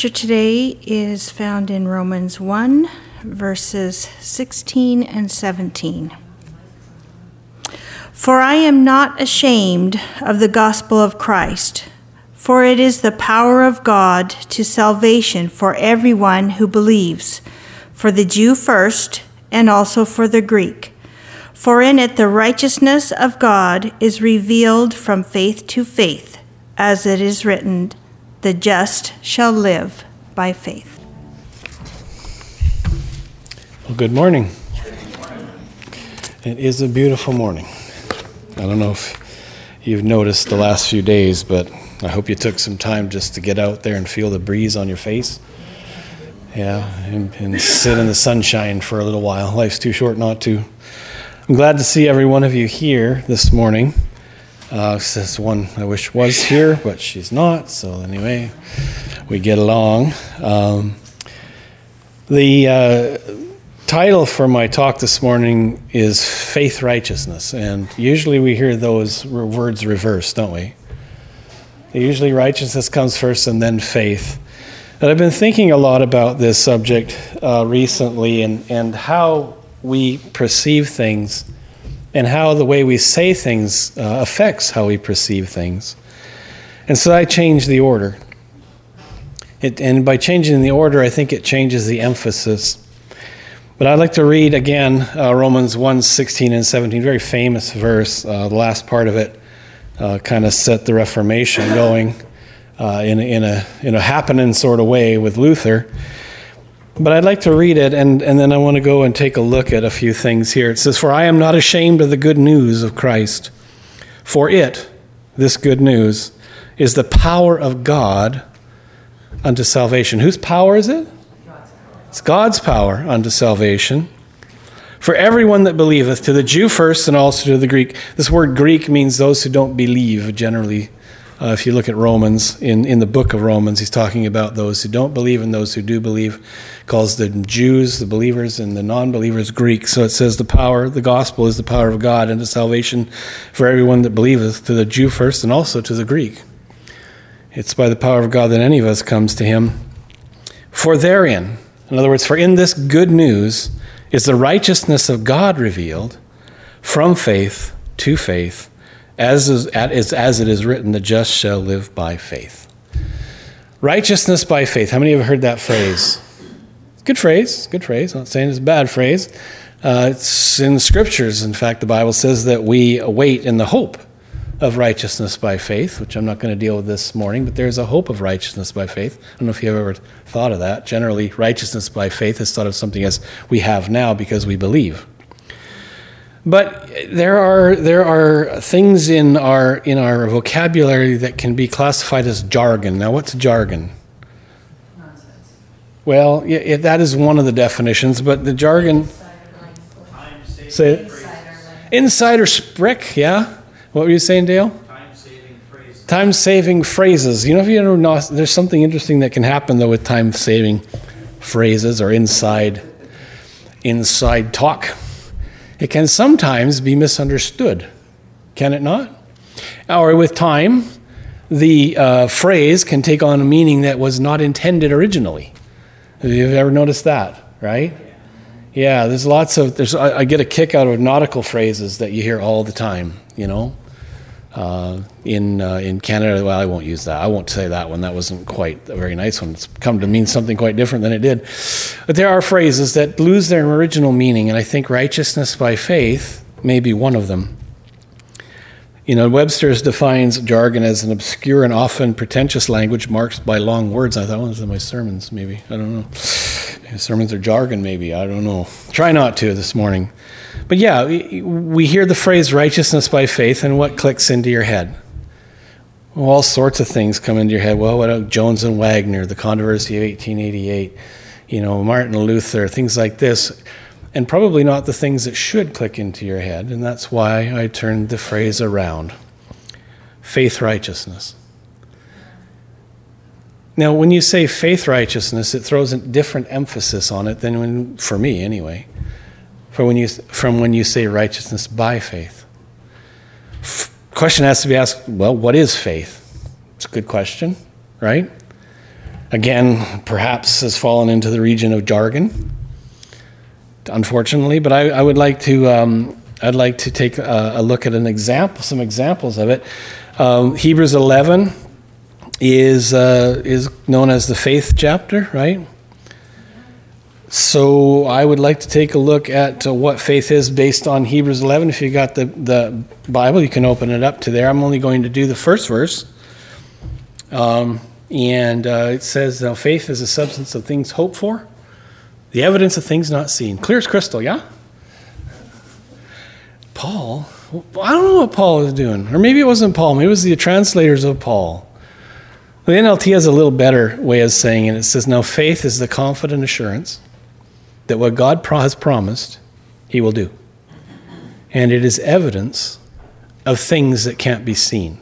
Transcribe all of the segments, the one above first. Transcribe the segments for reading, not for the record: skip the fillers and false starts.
scripture today is found in Romans 1, verses 16 and 17. For I am not ashamed of the gospel of Christ, for it is the power of God to salvation for everyone who believes, for the Jew first, and also for the Greek. For in it the righteousness of God is revealed from faith to faith, as it is written, the just shall live by faith. Well, good morning. It is a beautiful morning. I don't know if you've noticed the last few days, but I hope you took some time just to get out there and feel the breeze on your face. Yeah, and sit in the sunshine for a little while. Life's too short not to. I'm glad to see every one of you here this morning. This one I wish was here, but she's not. So anyway, we get along. The title for my talk this morning is Faith Righteousness. And usually we hear those words reversed, don't we? Usually righteousness comes first and then faith. And I've been thinking a lot about this subject recently and how we perceive things and how the way we say things affects how we perceive things. And so I changed the order. And by changing the order, I think it changes the emphasis. But I'd like to read again Romans 1, 16 and 17, very famous verse. The last part of it kind of set the Reformation going in a happening sort of way with Luther. But I'd like to read it, and then I want to go and take a look at a few things here. It says, for I am not ashamed of the good news of Christ, for it, this good news, is the power of God unto salvation. Whose power is it? It's God's power unto salvation. For everyone that believeth, to the Jew first and also to the Greek. This word Greek means those who don't believe, generally. If you look at Romans, in the book of Romans, he's talking about those who don't believe and those who do believe. He calls the Jews, the believers, and the non-believers Greek. So it says the gospel is the power of God unto salvation for everyone that believeth, to the Jew first and also to the Greek. It's by the power of God that any of us comes to him. For therein, in other words, for in this good news is the righteousness of God revealed from faith to faith, as it is written, the just shall live by faith. Righteousness by faith. How many have heard that phrase? Good phrase. I'm not saying it's a bad phrase. It's in the scriptures. In fact, the Bible says that we await in the hope of righteousness by faith, which I'm not going to deal with this morning, but there's a hope of righteousness by faith. I don't know if you've ever thought of that. Generally, righteousness by faith is thought of something as we have now because we believe. But there are things in our vocabulary that can be classified as jargon. Now, what's jargon? Nonsense. Well, that is one of the definitions, but the jargon... Insider sprick, yeah? What were you saying, Dale? Time-saving phrases. Time-saving phrases. You know, if you ever know, there's something interesting that can happen, though, with time-saving phrases or inside talk. It can sometimes be misunderstood, can it not? Or with time, the phrase can take on a meaning that was not intended originally. Have you ever noticed that, right? Yeah, I get a kick out of nautical phrases that you hear all the time, you know. In Canada, well, I won't use that. I won't say that one. That wasn't quite a very nice one. It's come to mean something quite different than it did. But there are phrases that lose their original meaning, and I think righteousness by faith may be one of them. You know, Webster's defines jargon as an obscure and often pretentious language marked by long words. I thought, well, those are my sermons, maybe. I don't know. Sermons are jargon, maybe. I don't know. Try not to this morning. But yeah, we hear the phrase righteousness by faith, and what clicks into your head? Well, all sorts of things come into your head. Well, what about Jones and Wagner, the controversy of 1888, Martin Luther, things like this. And probably not the things that should click into your head, and that's why I turned the phrase around. Faith righteousness. Now, when you say faith righteousness, it throws a different emphasis on it than for me anyway, from when you say righteousness by faith. Question has to be asked, well, what is faith? It's a good question, right? Again, perhaps has fallen into the region of jargon, unfortunately. But I would like to I'd like to take a look at some examples of it. Hebrews 11 is known as the faith chapter, right? So I would like to take a look at what faith is based on Hebrews 11. If you got the Bible, you can open it up to there. I'm only going to do the first verse. It says, now faith is the substance of things hoped for, the evidence of things not seen. Clear as crystal, yeah? Paul, I don't know what Paul was doing. Or maybe it wasn't Paul. Maybe it was the translators of Paul. The NLT has a little better way of saying it. It says, now faith is the confident assurance that what God has promised, he will do. And it is evidence of things that can't be seen.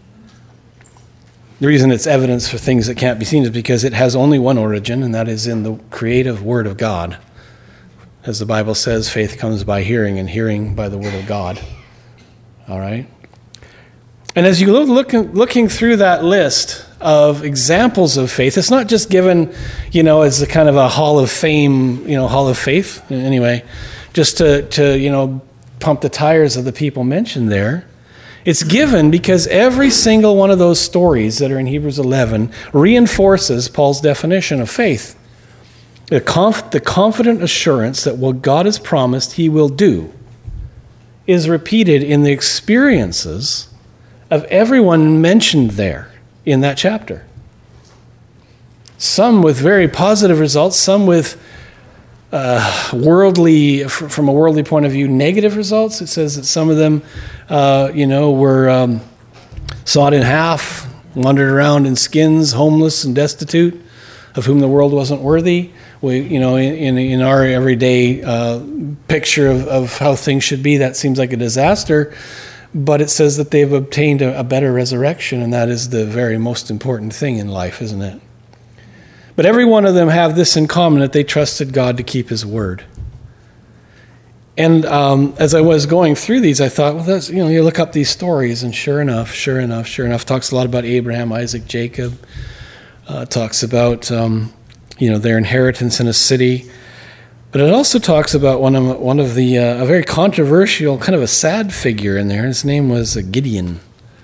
The reason it's evidence for things that can't be seen is because it has only one origin, and that is in the creative Word of God. As the Bible says, faith comes by hearing, and hearing by the Word of God. All right? And as you looking through that list of examples of faith, it's not just given, as a kind of a hall of fame, hall of faith, anyway, just to pump the tires of the people mentioned there. It's given because every single one of those stories that are in Hebrews 11 reinforces Paul's definition of faith. The confident assurance that what God has promised he will do is repeated in the experiences of everyone mentioned there in that chapter. Some with very positive results, some with from a worldly point of view, negative results. It says that some of them, were sawed in half, wandered around in skins, homeless and destitute, of whom the world wasn't worthy. We, in our everyday picture of how things should be, that seems like a disaster. But it says that they've obtained a better resurrection, and that is the very most important thing in life, isn't it? But every one of them have this in common, that they trusted God to keep his word. And as I was going through these, I thought, well, that's, you look up these stories, and sure enough, talks a lot about Abraham, Isaac, Jacob. Talks about, their inheritance in a city. But it also talks about one of the a very controversial, kind of a sad figure in there. His name was Gideon.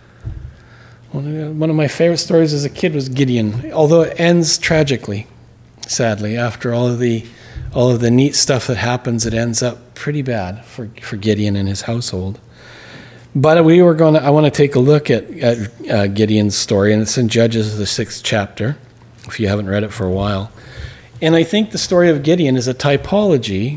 One of my favorite stories as a kid was Gideon, although it ends tragically, sadly. After all of the neat stuff that happens, it ends up pretty bad for Gideon and his household. But I want to take a look at Gideon's story, and it's in Judges, the 6th chapter, if you haven't read it for a while. And I think the story of Gideon is a typology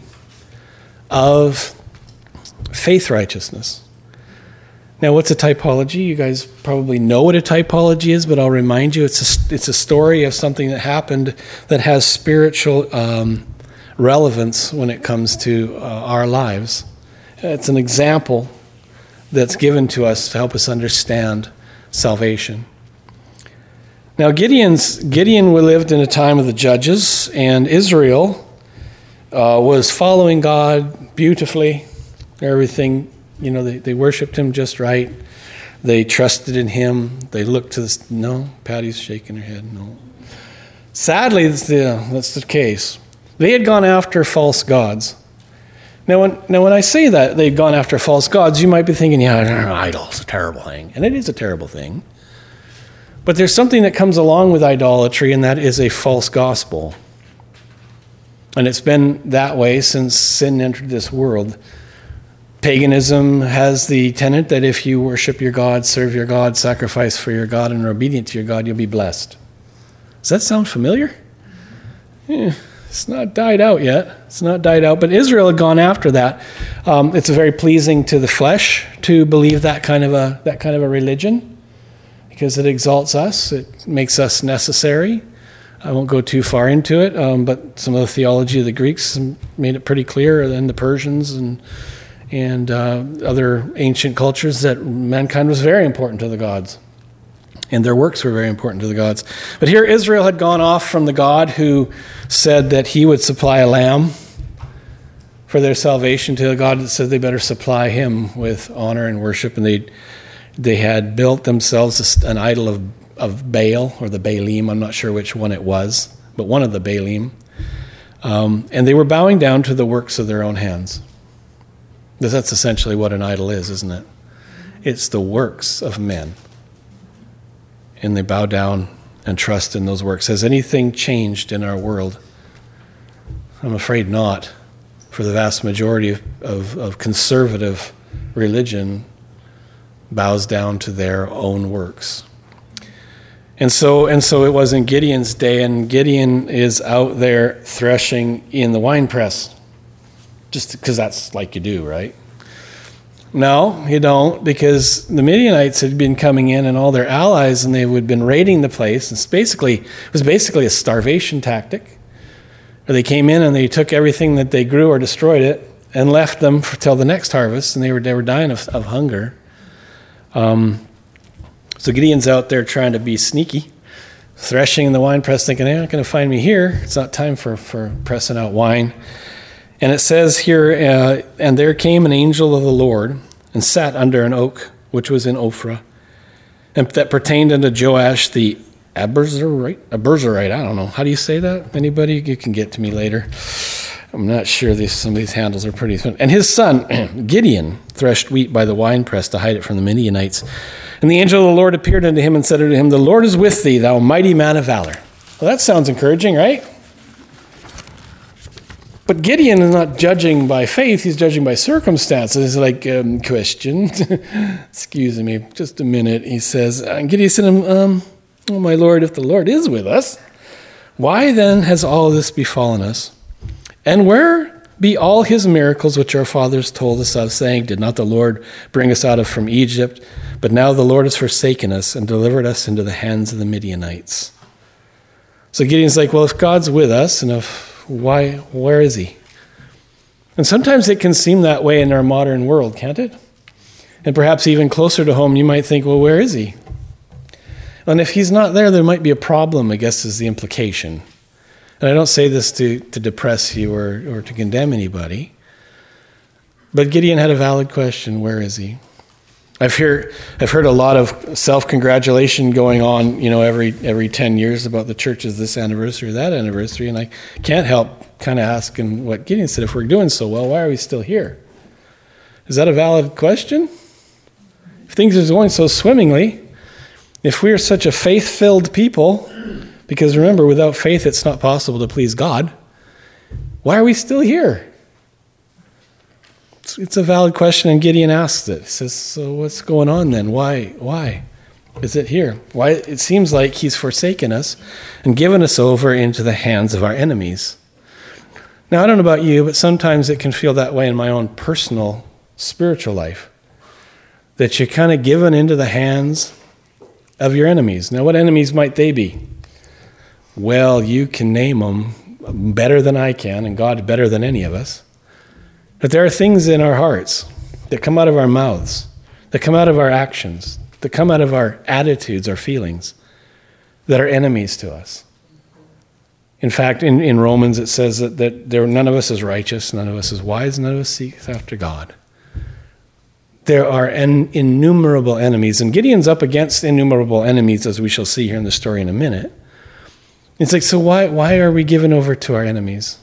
of faith righteousness. Now, what's a typology? You guys probably know what a typology is, but I'll remind you, it's a story of something that happened that has spiritual relevance when it comes to our lives. It's an example that's given to us to help us understand salvation. Now, Gideon lived in a time of the Judges, and Israel was following God beautifully. Everything, they worshipped him just right. They trusted in him. They looked to this. No, Patty's shaking her head. No. Sadly, that's the case. They had gone after false gods. Now, when I say that they've gone after false gods, you might be thinking, yeah, idol's a terrible thing. And it is a terrible thing. But there's something that comes along with idolatry, and that is a false gospel. And it's been that way since sin entered this world. Paganism has the tenet that if you worship your God, serve your God, sacrifice for your God, and are obedient to your God, you'll be blessed. Does that sound familiar? It's not died out yet. It's not died out, but Israel had gone after that. It's very pleasing to the flesh to believe that kind of a religion, because it exalts us. It makes us necessary. I won't go too far into it, but some of the theology of the Greeks made it pretty clear, and the Persians and other ancient cultures, that mankind was very important to the gods, and their works were very important to the gods. But here Israel had gone off from the God who said that he would supply a lamb for their salvation, to a God that said they better supply him with honor and worship, and they had built themselves an idol Baal or the Baalim. I'm not sure which one it was, but one of the Baalim. And they were bowing down to the works of their own hands. Because that's essentially what an idol is, isn't it? It's the works of men. And they bow down and trust in those works. Has anything changed in our world? I'm afraid not. For the vast majority of conservative religion bows down to their own works. And so it was in Gideon's day, and Gideon is out there threshing in the winepress. Just because that's like you do, right? No, you don't, because the Midianites had been coming in and all their allies, and they had been raiding the place. It was basically a starvation tactic. Or they came in and they took everything that they grew or destroyed it and left them till the next harvest, and they were dying of hunger. So Gideon's out there trying to be sneaky, threshing in the winepress, thinking, they're not going to find me here. It's not time for pressing out wine. And it says here, and there came an angel of the Lord and sat under an oak, which was in Ophrah, and that pertained unto Joash the Abiezrite. I don't know. How do you say that? Anybody? You can get to me later. I'm not sure. Some of these handles are pretty thin. And his son, Gideon, threshed wheat by the winepress to hide it from the Midianites. And the angel of the Lord appeared unto him and said unto him, the Lord is with thee, thou mighty man of valor. Well, that sounds encouraging, right? But Gideon is not judging by faith, he's judging by circumstances. It's like, question, excuse me, just a minute. He says, Gideon said to him, oh my Lord, if the Lord is with us, why then has all this befallen us? And where be all his miracles which our fathers told us of, saying, did not the Lord bring us out from Egypt? But now the Lord has forsaken us and delivered us into the hands of the Midianites. So Gideon's like, well, if God's with us, and where is he? And sometimes it can seem that way in our modern world, can't it? And perhaps even closer to home, you might think, well, where is he? And if he's not there, there might be a problem, I guess, is the implication. And I don't say this to depress you or to condemn anybody. But Gideon had a valid question, where is he? I've heard a lot of self-congratulation going on, every 10 years about the church's this anniversary or that anniversary, and I can't help kind of asking what Gideon said, if we're doing so well, why are we still here? Is that a valid question? If things are going so swimmingly, if we are such a faith-filled people, because remember, without faith it's not possible to please God, why are we still here? It's a valid question, and Gideon asked it. He says, so what's going on then? Why is it here? Why? It seems like he's forsaken us and given us over into the hands of our enemies. Now, I don't know about you, but sometimes it can feel that way in my own personal spiritual life, that you're kind of given into the hands of your enemies. Now, what enemies might they be? Well, you can name them better than I can, and God better than any of us. But there are things in our hearts that come out of our mouths, that come out of our actions, that come out of our attitudes, our feelings, that are enemies to us. In fact, in Romans it says that none of us is righteous, none of us is wise, none of us seeks after God. There are innumerable enemies, and Gideon's up against innumerable enemies, as we shall see here in the story in a minute. It's like, so why are we given over to our enemies?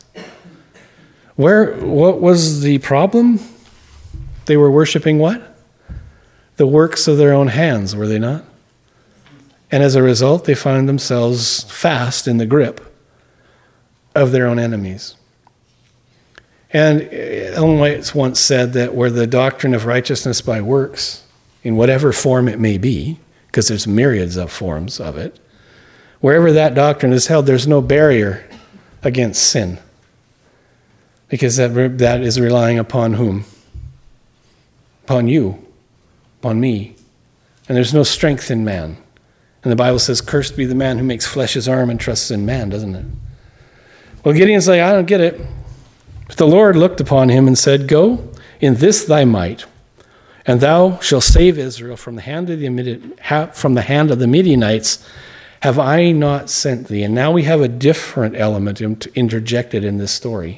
What was the problem? They were worshiping what? The works of their own hands, were they not? And as a result, they found themselves fast in the grip of their own enemies. And Ellen White once said that where the doctrine of righteousness by works, in whatever form it may be, because there's myriads of forms of it, wherever that doctrine is held, there's no barrier against sin. Because that is relying upon whom? Upon you, upon me. And there's no strength in man. And the Bible says, cursed be the man who makes flesh his arm and trusts in man, doesn't it? Well, Gideon's like, I don't get it. But the Lord looked upon him and said, go in this thy might, and thou shalt save Israel from the hand of the Midianites. Have I not sent thee? And now we have a different element interjected in this story.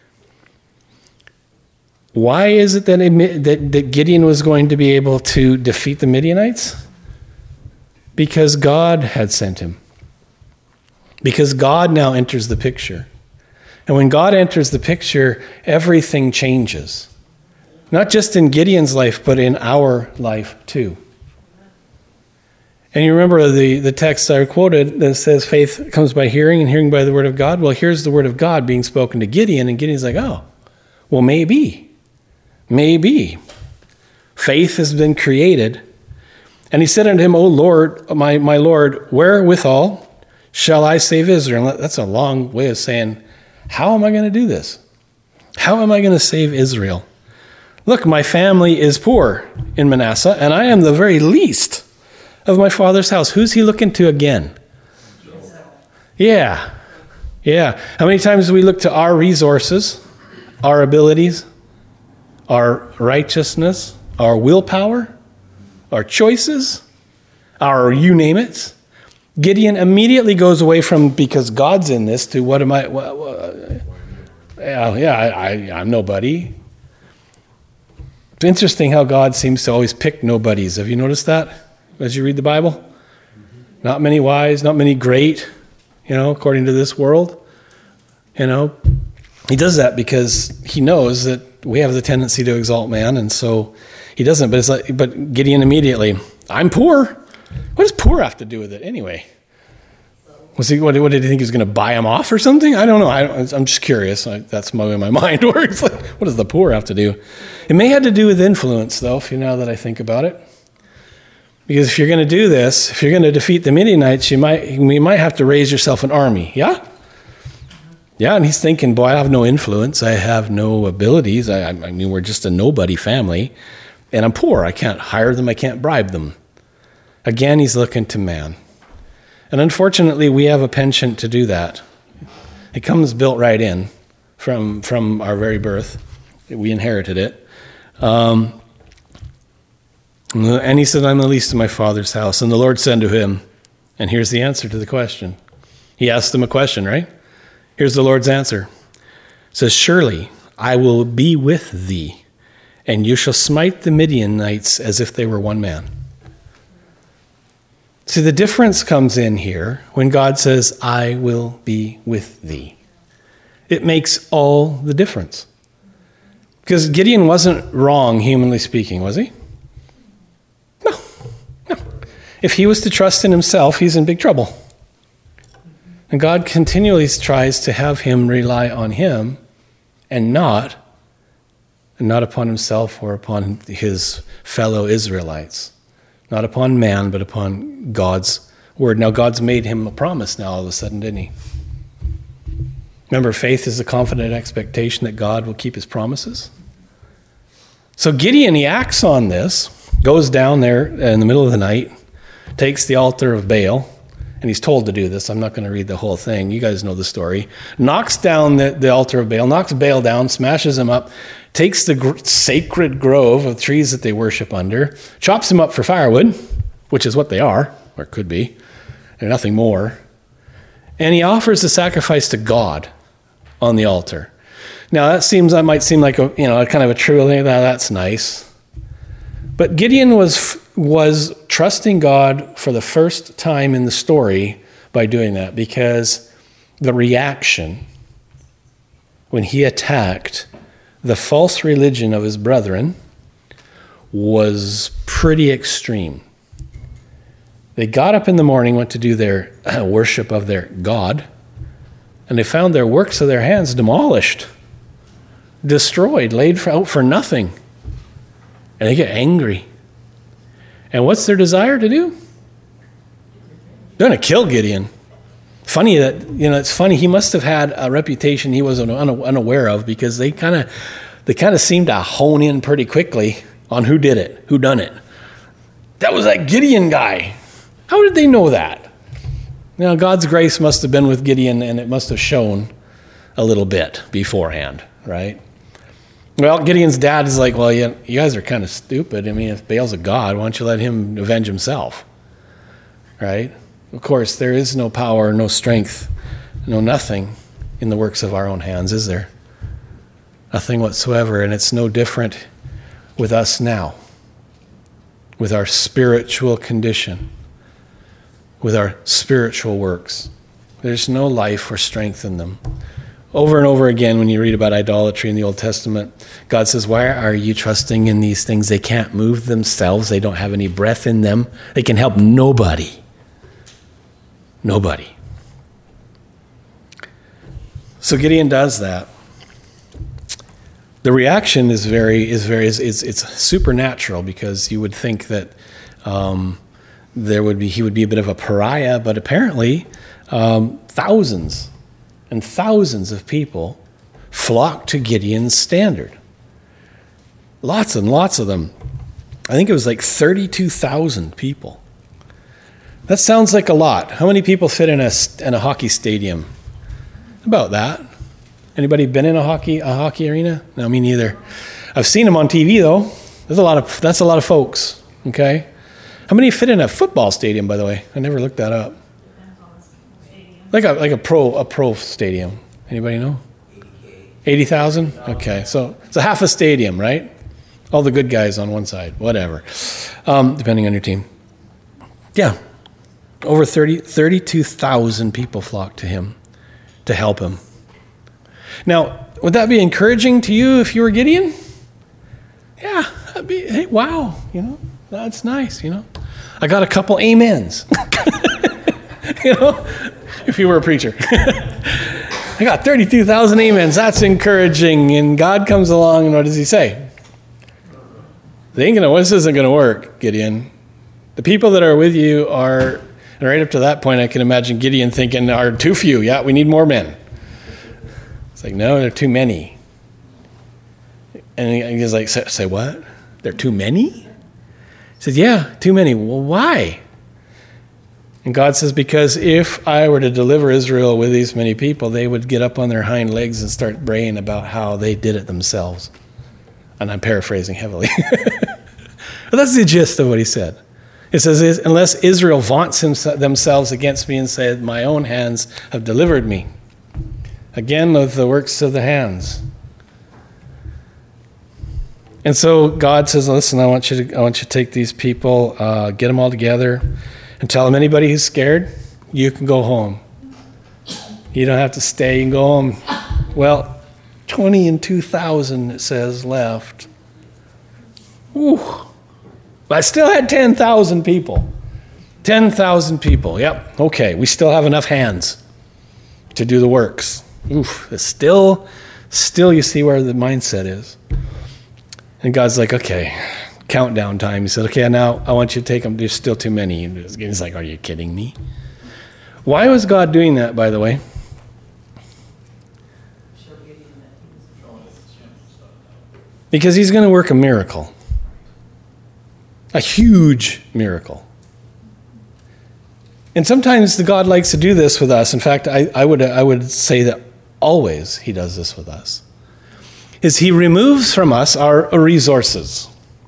Why is it that Gideon was going to be able to defeat the Midianites? Because God had sent him. Because God now enters the picture. And when God enters the picture, everything changes. Not just in Gideon's life, but in our life too. And you remember the text I quoted that says faith comes by hearing and hearing by the word of God? Well, here's the word of God being spoken to Gideon, and Gideon's like, oh, well, maybe. Faith has been created. And he said unto him, O Lord, my Lord, wherewithal shall I save Israel? That's a long way of saying, how am I going to do this? How am I going to save Israel? Look, my family is poor in Manasseh, and I am the very least of my father's house. Who's he looking to again? Yeah. How many times do we look to our resources, our abilities, our righteousness, our willpower, our choices, our you name it? Gideon immediately goes away from because God's in this to what am I? I'm nobody. It's interesting how God seems to always pick nobodies. Have you noticed that as you read the Bible? Not many wise, not many great, according to this world. He does that because he knows that we have the tendency to exalt man, and so he doesn't. But Gideon immediately, I'm poor. What does poor have to do with it anyway? What did he think he was going to buy him off or something? I don't know. I'm just curious. That's my mind works. Like, what does the poor have to do? It may have to do with influence, though, now that I think about it. Because if you're going to do this, if you're going to defeat the Midianites, you might have to raise yourself an army. Yeah? Yeah, and he's thinking, boy, I have no influence. I have no abilities. I mean, we're just a nobody family. And I'm poor. I can't hire them. I can't bribe them. Again, he's looking to man. And unfortunately, we have a penchant to do that. It comes built right in from our very birth. We inherited it. And he said, I'm the least in my father's house. And the Lord said to him, and here's the answer to the question. He asked him a question, right? Here's the Lord's answer. It says, surely I will be with thee, and you shall smite the Midianites as if they were one man. See, the difference comes in here when God says, I will be with thee. It makes all the difference. Because Gideon wasn't wrong, humanly speaking, was he? No. If he was to trust in himself, he's in big trouble. And God continually tries to have him rely on him and not upon himself or upon his fellow Israelites. Not upon man, but upon God's word. Now, God's made him a promise now all of a sudden, didn't he? Remember, faith is a confident expectation that God will keep his promises. So Gideon, he acts on this, goes down there in the middle of the night, takes the altar of Baal, and he's told to do this. I'm not going to read the whole thing. You guys know the story. Knocks down the altar of Baal, knocks Baal down, smashes him up, takes the sacred grove of trees that they worship under, chops them up for firewood, which is what they are, or could be. They're nothing more. And he offers the sacrifice to God on the altar. Now that might seem like a kind of a trivial thing. That's nice. But Gideon was trusting God for the first time in the story by doing that, because the reaction when he attacked the false religion of his brethren was pretty extreme. They got up in the morning, went to do their worship of their God, and they found their works of their hands demolished, destroyed, laid out for nothing. And they get angry. And what's their desire to do? They're going to kill Gideon. Funny that, it's funny, he must have had a reputation he was unaware of, because they kind of seemed to hone in pretty quickly on who did it, who done it. That was that Gideon guy. How did they know that? Now, God's grace must have been with Gideon, and it must have shown a little bit beforehand, right? Well, Gideon's dad is like, well, you guys are kind of stupid. I mean, if Baal's a god, why don't you let him avenge himself, right? Of course, there is no power, no strength, no nothing in the works of our own hands, is there? Nothing whatsoever, and it's no different with us now, with our spiritual condition. with our spiritual works. There's no life or strength in them. Over and over again, when you read about idolatry in the Old Testament, God says, why are you trusting in these things? They can't move themselves. They don't have any breath in them. They can help nobody. Nobody. So Gideon does that. The reaction is it's supernatural, because you would think that he would be a bit of a pariah, but apparently thousands and thousands of people flocked to Gideon's standard. Lots and lots of them. I think it was like 32,000 people. That sounds like a lot. How many people fit in a hockey stadium? About that. Anybody been in a hockey arena? No, me neither. I've seen them on TV though. That's a lot of folks. Okay. How many fit in a football stadium, by the way? I never looked that up. Like a pro stadium. Anybody know? 80,000? Okay, so it's a half a stadium, right? All the good guys on one side, whatever. Depending on your team. Yeah. Over 32,000 people flocked to him to help him. Now, would that be encouraging to you if you were Gideon? Yeah, that'd be, hey, wow, that's nice, I got a couple amens. If you were a preacher. I got 32,000 amens. That's encouraging. And God comes along, and what does he say? This isn't going to work, Gideon. The people that are with you are, and right up to that point, I can imagine Gideon thinking, are too few. Yeah, we need more men. It's like, no, they're too many. And he's like, say what? They're too many? He says, yeah, too many. Well, why? And God says, because if I were to deliver Israel with these many people, they would get up on their hind legs and start braying about how they did it themselves. And I'm paraphrasing heavily. But that's the gist of what he said. It says, unless Israel vaunts themselves against me and says, my own hands have delivered me. Again, with the works of the hands. And so God says, listen, I want you to take these people, get them all together, and tell them, anybody who's scared, you can go home. You don't have to stay, you can go home. Well, 22,000, it says, left. Ooh. But I still had 10,000 people. 10,000 people, yep. Okay, we still have enough hands to do the works. Oof, it's still you see where the mindset is. And God's like, okay, countdown time. He said, okay, now I want you to take them. There's still too many. And he's like, are you kidding me? Why was God doing that, by the way? Because he's going to work a miracle. A huge miracle. And sometimes the God likes to do this with us. In fact, I would say that always he does this with us. Is he removes from us our resources.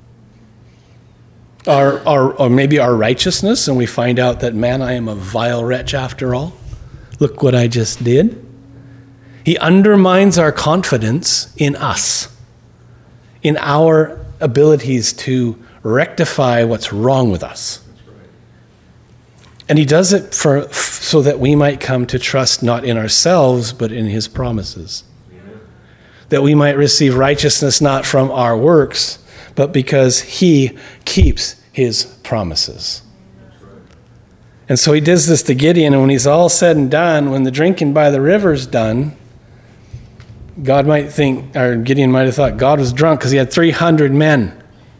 Or maybe our righteousness, and we find out that, man, I am a vile wretch after all. Look what I just did. He undermines our confidence in us, in our abilities to rectify what's wrong with us. And he does it so that we might come to trust not in ourselves, but in his promises. That we might receive righteousness not from our works, but because he keeps his promises. And so he does this to Gideon, and when he's all said and done, when the drinking by the river's done, Gideon might have thought God was drunk because he had 300 men.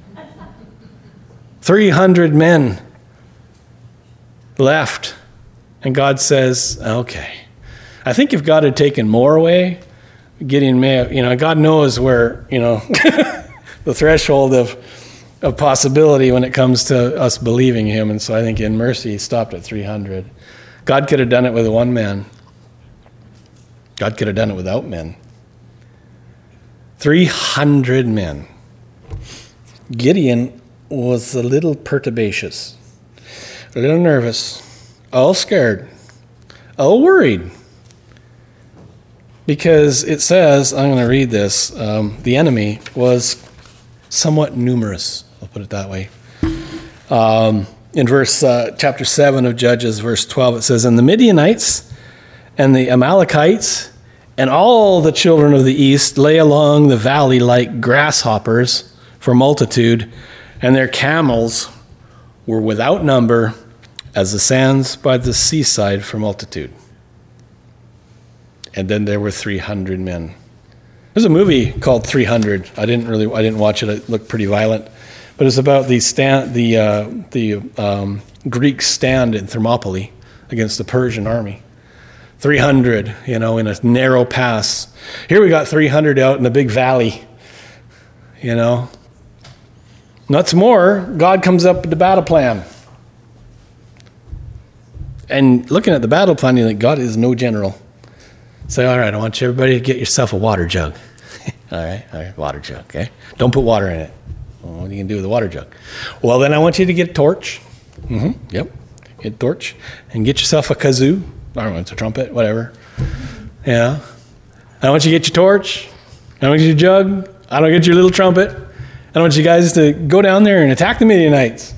300 men left. And God says, okay. I think if God had taken more away, Gideon may have, God knows where, the threshold of possibility when it comes to us believing him. And so I think in mercy, he stopped at 300. God could have done it with one man. God could have done it without men. 300 men. Gideon was a little perturbacious, a little nervous, all scared, all worried. Because it says, I'm going to read this, the enemy was somewhat numerous, I'll put it that way. in chapter 7 of Judges, verse 12, it says, "And the Midianites and the Amalekites and all the children of the east lay along the valley like grasshoppers for multitude, and their camels were without number as the sands by the seaside for multitude. And then there were 300 men." There's a movie called 300. I didn't watch it. It looked pretty violent. But it's about the Greek stand in Thermopylae against the Persian army. 300, in a narrow pass. Here we got 300 out in a big valley, What's more, God comes up with the battle plan. And looking at the battle plan, you think, God is no general. Say, all right, I want everybody to get yourself a water jug. All right, water jug, okay? Don't put water in it. Well, what are you going to do with the water jug? Well, then I want you to get a torch. Yep, get a torch. And get yourself a kazoo. I don't know, it's a trumpet, whatever. Yeah. I want you to get your torch. I want you your jug. I don't get your little trumpet. I want you guys to go down there and attack the Midianites.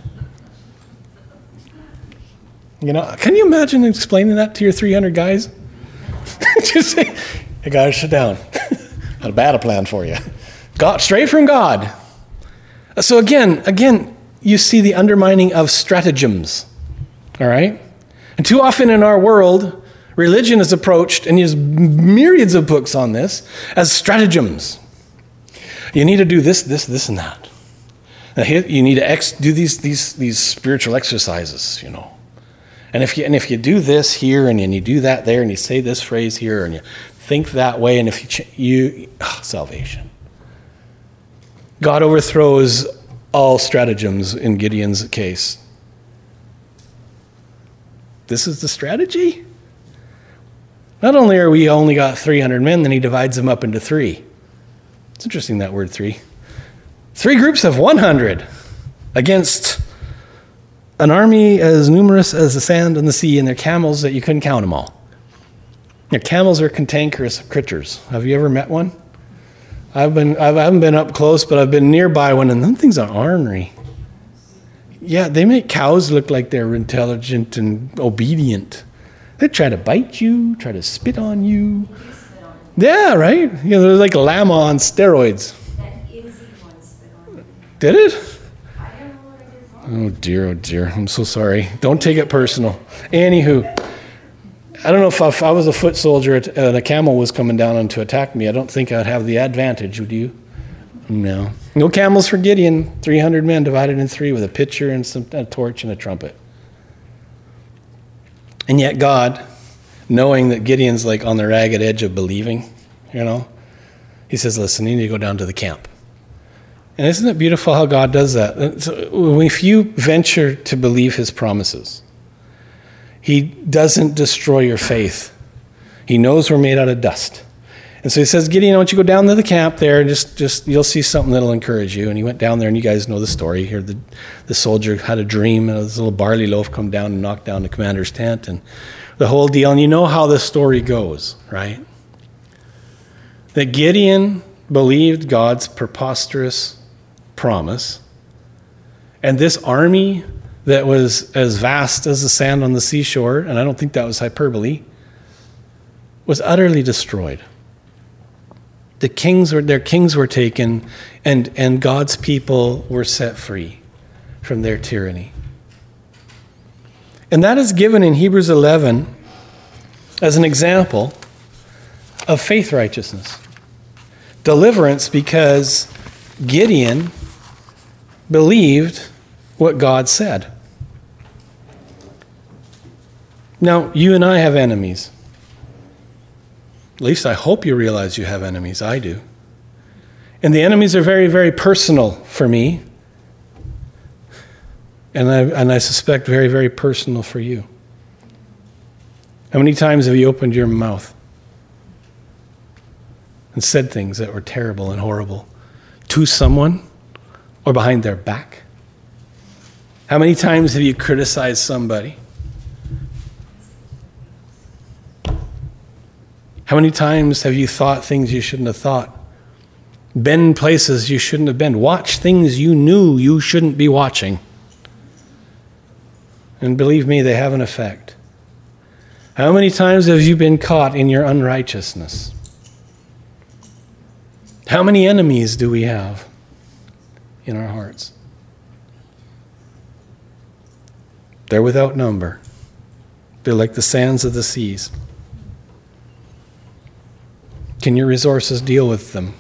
Can you imagine explaining that to your 300 guys? Just say, "Hey guys, sit down. Got a battle plan for you." God, straight from God. So again, you see the undermining of stratagems. All right? And too often in our world, religion is approached, and there's myriads of books on this, as stratagems. You need to do this, and that. Now, you need to do these spiritual exercises, And if you do this here, and you do that there, and you say this phrase here, and you think that way, and if salvation. God overthrows all stratagems in Gideon's case. This is the strategy? Not only are we only got 300 men, then he divides them up into 3. It's interesting, that word 3. 3 groups of 100 against an army as numerous as the sand and the sea, and their camels that you couldn't count them all. Now, camels are cantankerous creatures. Have you ever met one? I haven't been up close, but I've been nearby one, and them things are ornery. Yeah, they make cows look like they're intelligent and obedient. They try to bite you, try to spit on you. Yeah, right? They're like a llama on steroids. That Izzy one spit on me. Did it? I don't know what I did wrong. Oh dear. I'm so sorry. Don't take it personal. Anywho, I don't know if I was a foot soldier and a camel was coming down on to attack me. I don't think I'd have the advantage, would you? No. No camels for Gideon. 300 men divided in 3 with a pitcher and a torch and a trumpet. And yet God, knowing that Gideon's like on the ragged edge of believing, he says, listen, you need to go down to the camp. And isn't it beautiful how God does that? So if you venture to believe his promises, he doesn't destroy your faith. He knows we're made out of dust. And so he says, Gideon, I want you to go down to the camp there, and just you'll see something that'll encourage you. And he went down there, and you guys know the story. Here, the soldier had a dream, and this little barley loaf come down and knocked down the commander's tent, and the whole deal. And you know how the story goes, right? That Gideon believed God's preposterous promise, and this army that was as vast as the sand on the seashore, and I don't think that was hyperbole, was utterly destroyed. Their kings were taken, and God's people were set free from their tyranny. And that is given in Hebrews 11 as an example of faith righteousness. Deliverance because Gideon believed what God said. Now, you and I have enemies. At least I hope you realize you have enemies. I do. And the enemies are very, very personal for me. And I suspect very, very personal for you. How many times have you opened your mouth and said things that were terrible and horrible to someone or behind their back? How many times have you criticized somebody? How many times have you thought things you shouldn't have thought? Been places you shouldn't have been? Watched things you knew you shouldn't be watching? And believe me, they have an effect. How many times have you been caught in your unrighteousness? How many enemies do we have in our hearts? They're without number. They're like the sands of the seas. Can your resources deal with them?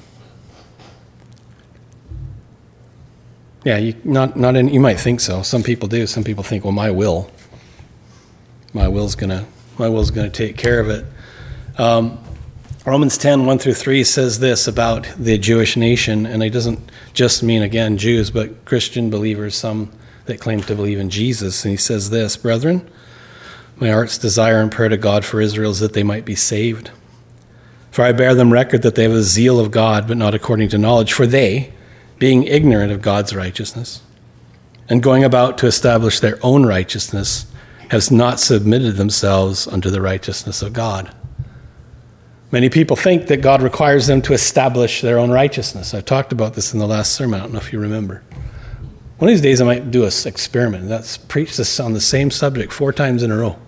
Yeah, you might think so. Some people do. Some people think, well, my will's gonna take care of it. Romans 10, 1-3 says this about the Jewish nation, and it doesn't just mean, again, Jews, but Christian believers, some that claim to believe in Jesus. And he says this, brethren, my heart's desire and prayer to God for Israel is that they might be saved. For I bear them record that they have a zeal of God, but not according to knowledge. For they, being ignorant of God's righteousness, and going about to establish their own righteousness, have not submitted themselves unto the righteousness of God. Many people think that God requires them to establish their own righteousness. I talked about this in the last sermon. I don't know if you remember. One of these days I might do an experiment. That's preach this on the same subject 4 times in a row.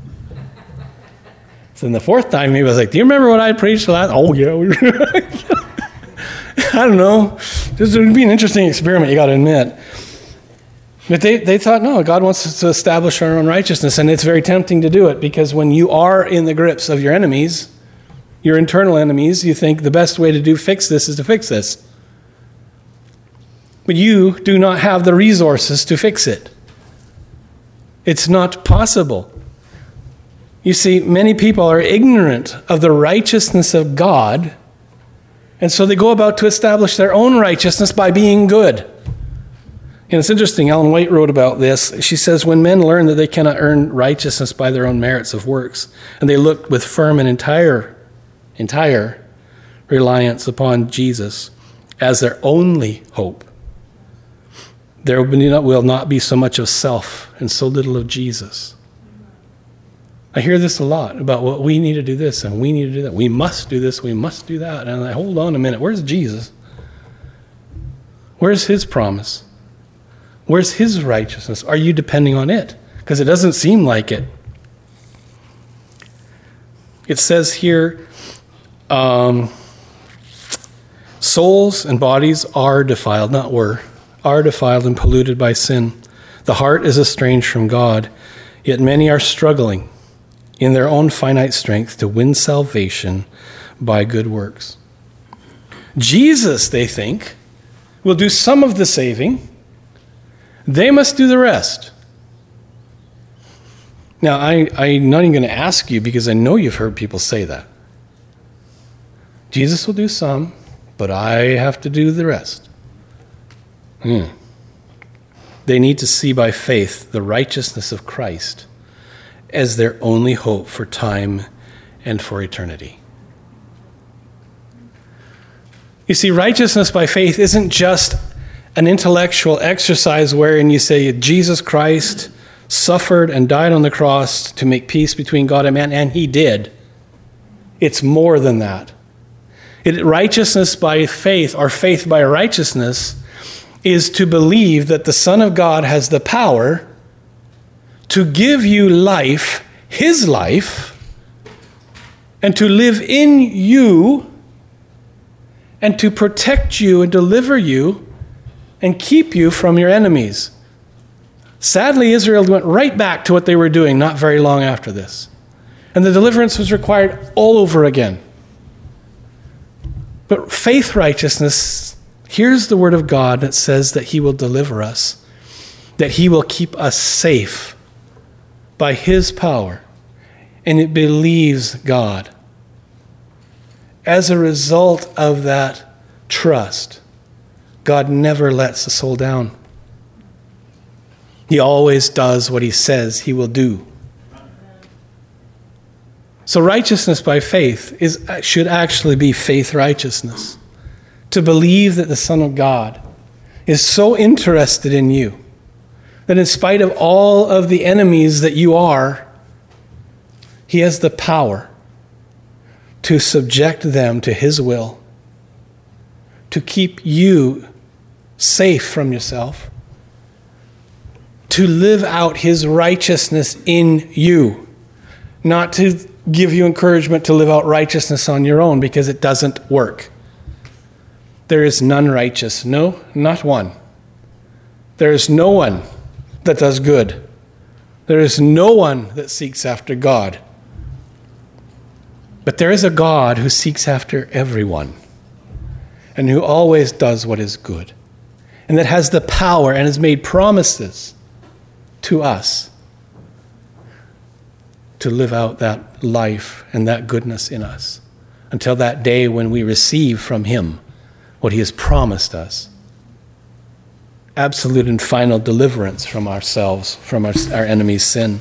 So in the 4th time, maybe I was like, do you remember what I preached last? Oh, yeah. I don't know. This would be an interesting experiment, you got to admit. But they thought, no, God wants us to establish our own righteousness. And it's very tempting to do it because when you are in the grips of your enemies, your internal enemies, you think the best way to fix this is to fix this. But you do not have the resources to fix it. It's not possible. You see, many people are ignorant of the righteousness of God, and so they go about to establish their own righteousness by being good. And it's interesting, Ellen White wrote about this. She says, when men learn that they cannot earn righteousness by their own merits of works, and they look with firm and entire reliance upon Jesus as their only hope, there will not be so much of self and so little of Jesus. I hear this a lot about what we need to do this and we need to do that. We must do this, we must do that. And I hold on a minute, where's Jesus? Where's his promise? Where's his righteousness? Are you depending on it? Because it doesn't seem like it. It says here, souls and bodies are defiled, not were, are defiled and polluted by sin. The heart is estranged from God, yet many are struggling in their own finite strength to win salvation by good works. Jesus, they think, will do some of the saving. They must do the rest. Now, I'm not even going to ask you because I know you've heard people say that. Jesus will do some, but I have to do the rest. They need to see by faith the righteousness of Christ as their only hope for time and for eternity. You see, righteousness by faith isn't just an intellectual exercise wherein you say Jesus Christ suffered and died on the cross to make peace between God and man, and he did. It's more than that. Righteousness by faith, or faith by righteousness, is to believe that the Son of God has the power to give you life, his life, and to live in you, and to protect you and deliver you and keep you from your enemies. Sadly, Israel went right back to what they were doing not very long after this. And the deliverance was required all over again. But faith righteousness, here's the word of God that says that he will deliver us, that he will keep us safe by his power, and it believes God. As a result of that trust, God never lets the soul down. He always does what he says he will do. So righteousness by faith should actually be faith righteousness. To believe that the Son of God is so interested in you that in spite of all of the enemies that you are, he has the power to subject them to his will, to keep you safe from yourself, to live out his righteousness in you, not to give you encouragement to live out righteousness on your own, because it doesn't work. There is none righteous. No, not one. There is no one that does good. There is no one that seeks after God. But there is a God who seeks after everyone and who always does what is good and that has the power and has made promises to us to live out that life and that goodness in us until that day when we receive from him what he has promised us. Absolute and final deliverance from ourselves, from our enemy's sin.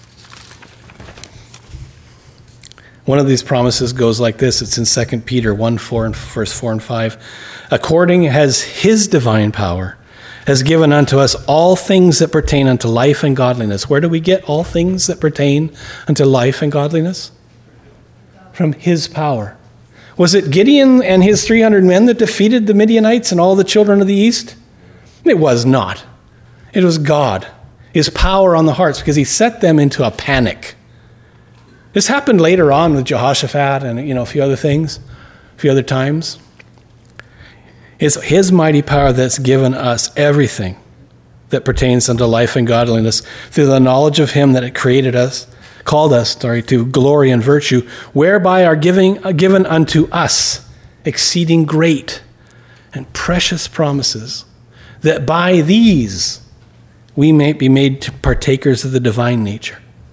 One of these promises goes like this. It's in 2 Peter 1:4 and verse 4 and 5. According as his divine power has given unto us all things that pertain unto life and godliness. Where do we get all things that pertain unto life and godliness? From his power. Was it Gideon and his 300 men that defeated the Midianites and all the children of the east? It was not. It was God. His power on the hearts, because he set them into a panic. This happened later on with Jehoshaphat and a few other things, a few other times. It's his mighty power that's given us everything that pertains unto life and godliness through the knowledge of him that had called us to glory and virtue, whereby are given unto us exceeding great and precious promises, that by these we may be made partakers of the divine nature.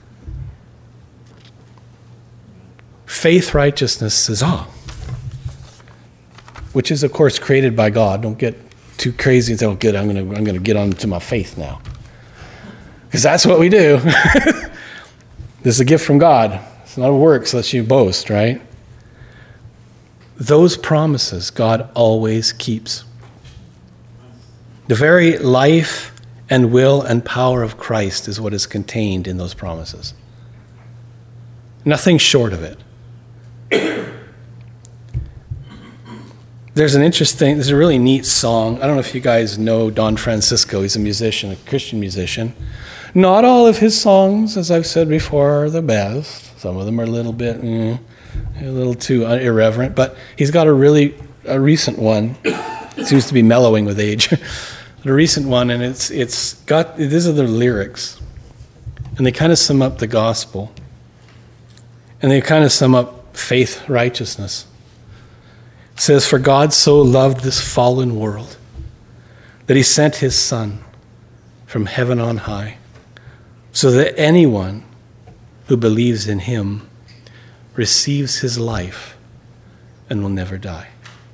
Faith righteousness is all, which is of course created by God. Don't get too crazy and say, "Oh, good, I'm going to get on to my faith now," because that's what we do. This is a gift from God. It's not a works lest you boast, right? Those promises God always keeps. The very life and will and power of Christ is what is contained in those promises. Nothing short of it. There's a really neat song. I don't know if you guys know Don Francisco. He's a musician, a Christian musician. Not all of his songs, as I've said before, are the best. Some of them are a little bit, a little too irreverent, but he's got a recent one. It seems to be mellowing with age. A recent one, and these are the lyrics, and they kind of sum up the gospel, and they kind of sum up faith righteousness. It says, "For God so loved this fallen world that he sent his Son from heaven on high, so that anyone who believes in him receives his life and will never die."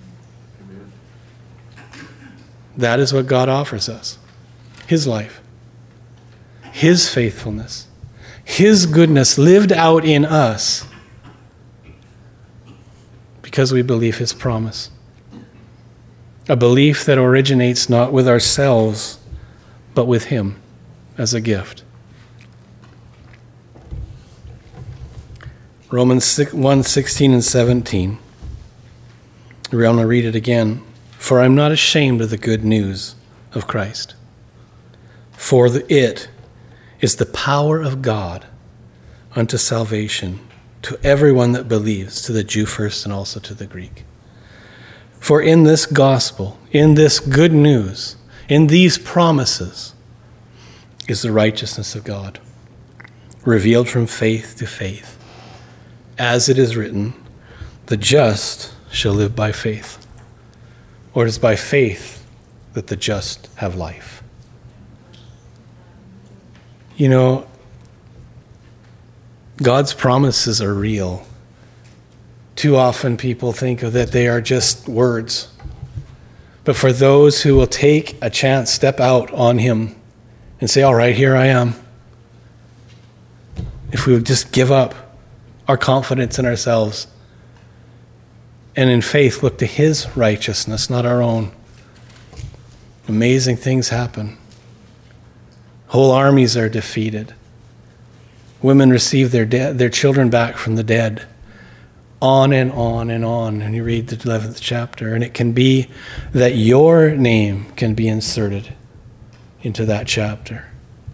That is what God offers us. His life, his faithfulness, his goodness lived out in us because we believe his promise. A belief that originates not with ourselves, but with him as a gift. Romans 1:16 and 17. We're going to read it again. "For I am not ashamed of the good news of Christ. For it is the power of God unto salvation to everyone that believes, to the Jew first and also to the Greek. For in this gospel, in this good news, in these promises is the righteousness of God, revealed from faith to faith. As it is written, the just shall live by faith. Or it is by faith that the just have life." God's promises are real. Too often people think of that they are just words. But for those who will take a chance, step out on him and say, "All right, here I am." If we would just give up our confidence in ourselves and in faith look to his righteousness, not our own, amazing things happen. Whole armies are defeated. Women receive their children back from the dead. On and on and on. And you read the 11th chapter, and it can be that your name can be inserted into that chapter.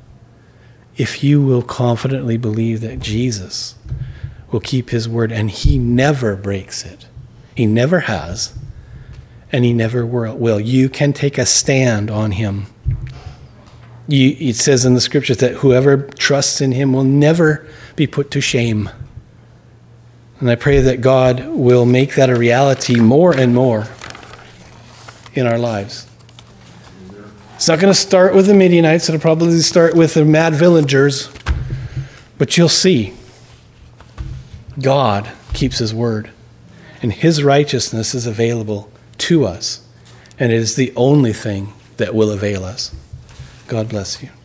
if you will confidently believe that Jesus will keep his word, and he never breaks it. He never has, and he never will. You can take a stand on him. It says in the scriptures that whoever trusts in him will never be put to shame. And I pray that God will make that a reality more and more in our lives. It's not going to start with the Midianites. It'll probably start with the mad villagers. But you'll see, God keeps his word. And his righteousness is available to us. And it is the only thing that will avail us. God bless you.